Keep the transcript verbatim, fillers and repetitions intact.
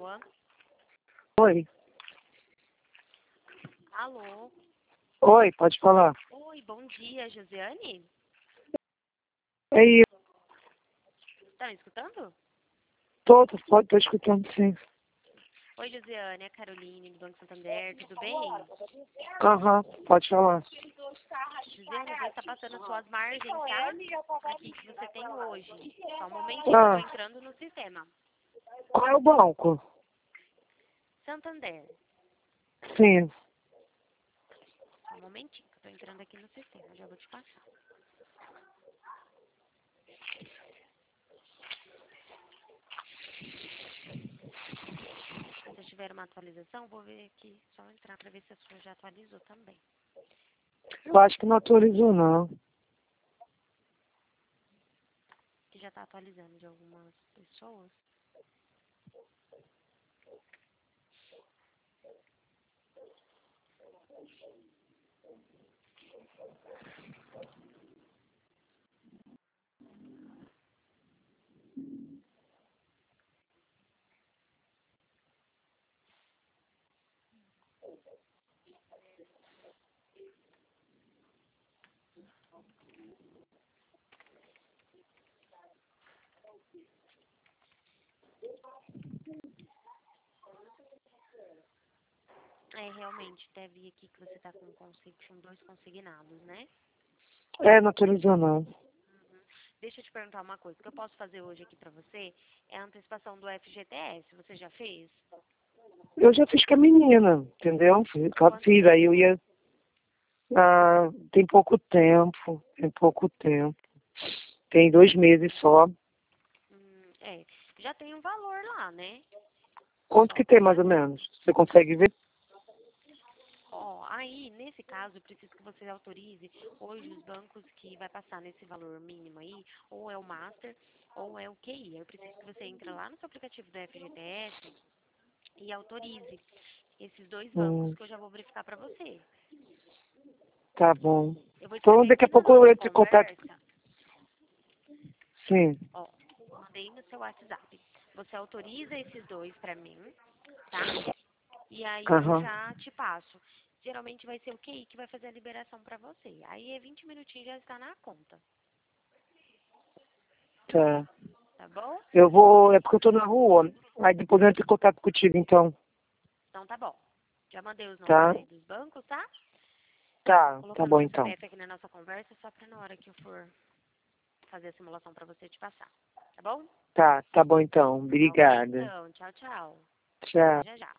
boa. Oi. Alô? Oi, pode falar. Oi, bom dia, Josiane? Aí, Tá me escutando? tô, tô, pode, tô escutando sim. Oi, Josiane, é a Caroline do Banco Santander, tudo bem? Aham, pode falar. Josiane, você está passando as suas margens, tá? Aqui que você tem hoje. Só um momentinho, Ah, eu tô entrando no sistema. qual é o banco? Santander. Sim. Só um momentinho, que eu tô entrando aqui no sistema, já vou te passar. Se você tiver uma atualização, vou ver aqui, só entrar para ver se a sua já atualizou também. Eu acho que não autorizou, não. Que já está atualizando de algumas pessoas. É, realmente, deve ir aqui que você está com, consi- com dois consignados, né? É, não autorizou, não. Deixa eu te perguntar uma coisa. O que eu posso fazer hoje aqui pra você é a antecipação do F G T S. Você já fez? Eu já fiz com a menina, entendeu? Fiz, Quanto fiz, aí eu tempo? ia... Ah, tem pouco tempo, tem pouco tempo. Tem dois meses só. Hum, é, já tem um valor lá, né? Quanto Ó, que tem, mais já ou menos? Você consegue ver? Ó, aí, nesse caso, eu preciso que você autorize hoje os bancos que vai passar nesse valor mínimo aí, ou é o Master, ou é o Q I. Eu preciso que você entre lá no seu aplicativo do F G T S e autorize esses dois bancos Hum, que eu já vou verificar para você. tá bom. Eu vou Então, escrever daqui a aqui na pouco eu nossa entro em contato. conversa, Sim. ó, mandei no seu WhatsApp. Você autoriza esses dois para mim, tá? E aí eu Aham. já te passo. Geralmente vai ser o Q I que vai fazer a liberação para você. Aí é vinte minutinhos já está na conta, Tá. tá bom? Eu vou, é porque eu tô na rua. Aí depois eu entro em contato contigo, então. Então tá bom. Já mandei os nomes Tá? aí dos bancos, tá? Tá, tá Colocando bom seu então. C P F aqui na nossa conversa, só pra na hora que eu for fazer a simulação pra você te passar. Tá bom? Tá, tá bom então. Tá ok, Obrigada. então. Tchau, tchau. Até Tchau. já já.